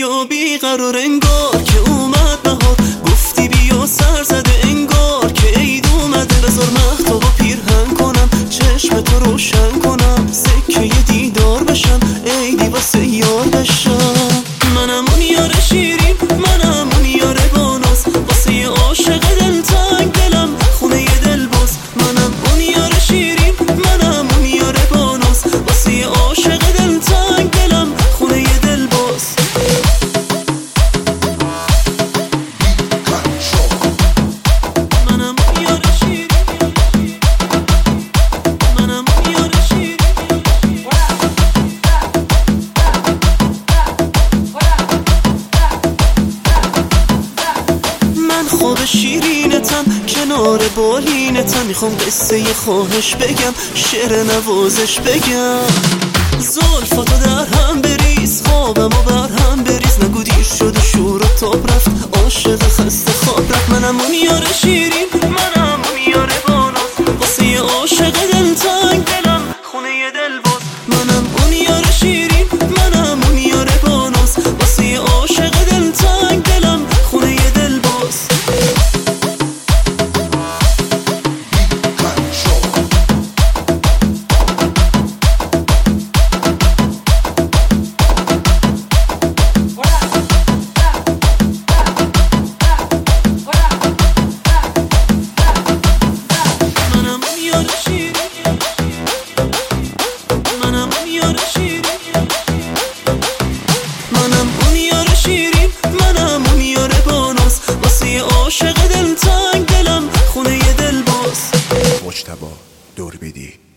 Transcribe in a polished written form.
و بیقرار انگار که اومد بهار، گفتی بیا سر زده انگار که عید اومده. بذار مهتاب و پیرهن کنم، چشم تو روشن کنم، سکه دیدار بشم، عیدی واسه یار بشم. منم اون یار شیرین، منم اون یار باناس، واسه عاشق دلتنگ دلم خونه دل باز. منم اون یار شیرین، منم اون یار باناس، واسه عاشق دلتنگ دلم خونه دل باز. منم اون یار شیرین، منم اون یار شیرین. من خواب شیرینتم، کنار بالینتم، میخوام قصه خواهش بگم، شعر نوازش بگم. زلفاتو در هم بریز، خوابمو بر هم بریز، نگو دیر شد شور و تاب رفت، عاشق خسته خواب رفت. منم اون یار شیرین، منم اون یار باناس، واسه عاشق دلتنگ دلم خونه دل باز. منم اون یار شیرین، منم اون یار باناس، واسه عاشق دلتنگ دلم خونه دل باز. عاشق دلتنگ دلم خونه دل باز. مجتبی دوربیدی.